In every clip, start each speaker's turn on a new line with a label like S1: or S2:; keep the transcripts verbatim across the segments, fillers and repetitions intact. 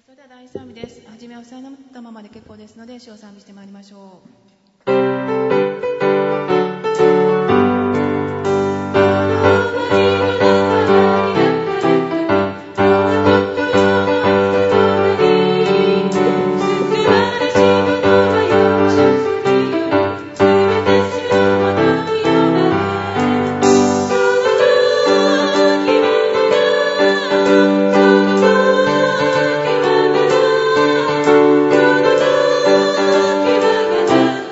S1: それでは第一賛美です。はじめは抑えたままで結構ですので、主を賛美してまいりましょう。
S2: 「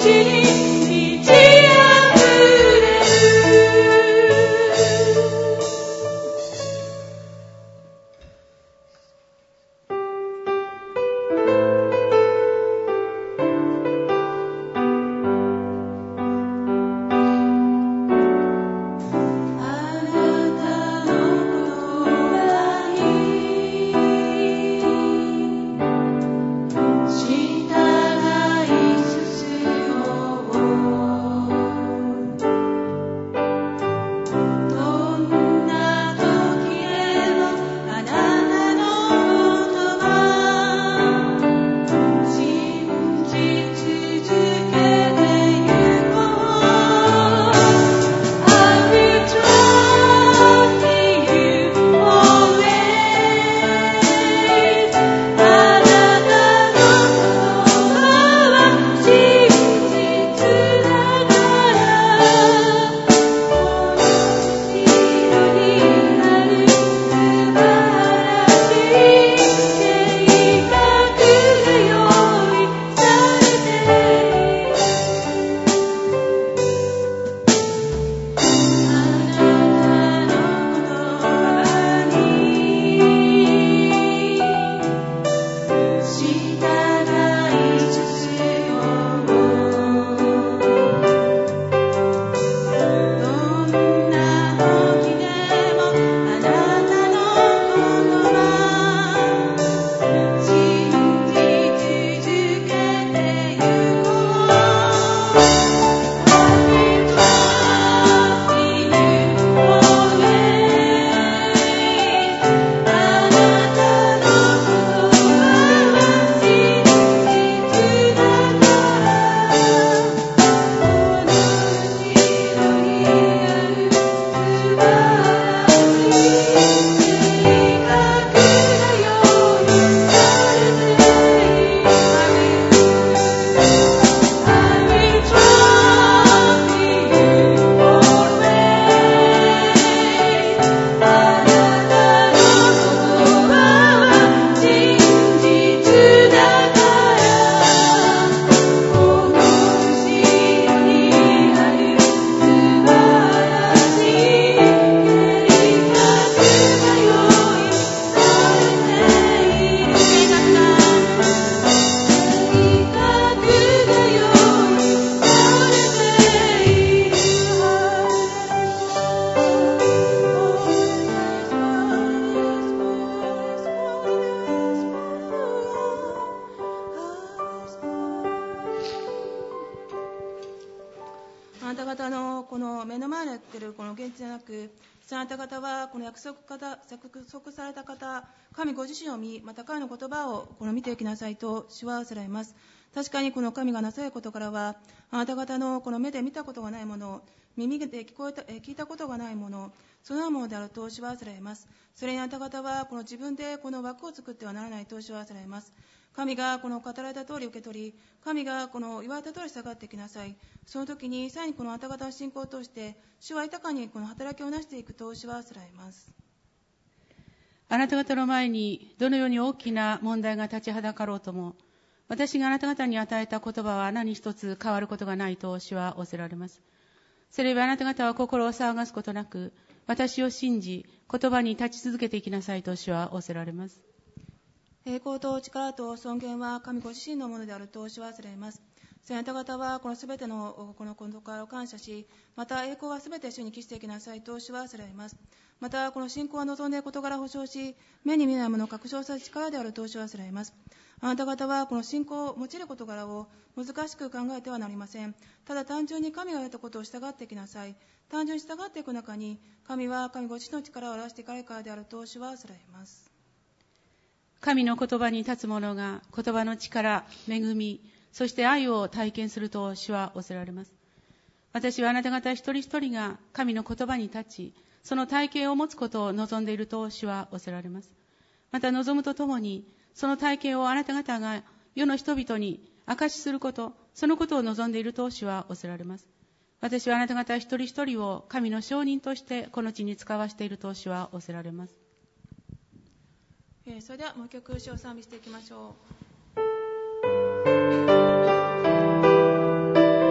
S1: あなた方のこの目の前にやっているこの現実じゃなく、あなた方はこの約束方約束された方、神ご自身を見、また彼の言葉をこの見ていきなさいと主は仰せられます。確かにこの神がなされることからは、あなた方のこの目で見たことがないもの、耳で聞こえた聞いたことがないもの、そのようなものであると主は仰せられます。それにあなた方はこの自分でこの枠を作ってはならないと主は仰せられます。神がこの語られた通り受け取り、神がこの言われた通り従っていきなさい。その時にさらにこのあなた方の信仰を通して主は豊かにこの働きをなしていくと主は仰せられます。
S2: あなた方の前にどのように大きな問題が立ちはだかろうとも、私があなた方に与えた言葉は何一つ変わることがないと主は仰せられます。それはあなた方は心を騒がすことなく、私を信じ言葉に立ち続けていきなさいと主は仰せられます。
S1: 栄光と力と尊厳は神ご自身のものであると主は仰せられます。それあなた方はこのすべてのこのことからを感謝し、また栄光はすべて主に帰していきなさいと主は仰せられます。またこの信仰は望んでいる事柄を保証し、目に見えないものを確証させる力であると主は仰せられます。あなた方はこの信仰を用いる事柄を難しく考えてはなりません。ただ単純に神が言ったことを従っていきなさい。単純に従っていく中に、神は神ご自身の力を表していかれるからであると主は仰せられます。
S2: 神の言葉に立つ者が言葉の力、恵み、そして愛を体験すると主は仰せられます。私はあなた方一人一人が神の言葉に立ち、その体験を持つことを望んでいると主は仰せられます。また望むとともに、その体験をあなた方が世の人々に証しすること、そのことを望んでいると主は仰せられます。私はあなた方一人一人を神の証人としてこの地に使わしていると主は仰せられます。
S1: えー、それではもう一曲主を賛美していきましょう。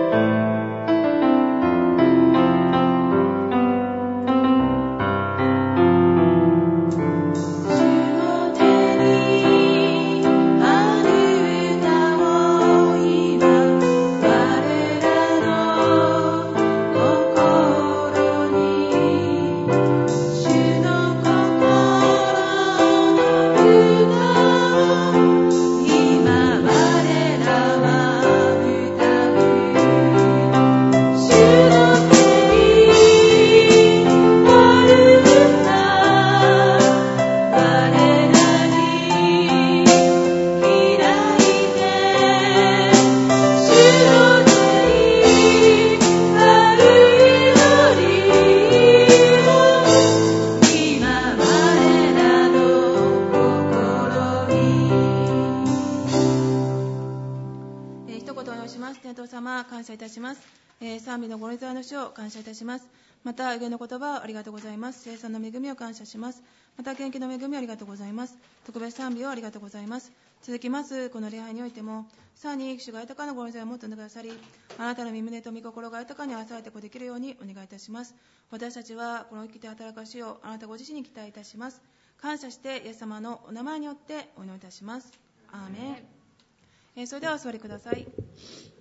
S1: 様、感謝いたします。えー、賛美のご臨在の主を感謝いたします。また、上の言葉をありがとうございます。生産の恵みを感謝します。また、元気の恵みをありがとうございます。特別賛美をありがとうございます。続きます、この礼拝においても、さらに主が豊かなご臨在を持ってくださり、あなたの身胸と御心が豊かに合わされてできるようにお願いいたします。私たちはこの生きて働かしをあなたご自身に期待いたします。感謝してイエス様のお名前によってお祈りいたします。アーメン。えー、それではお座りください。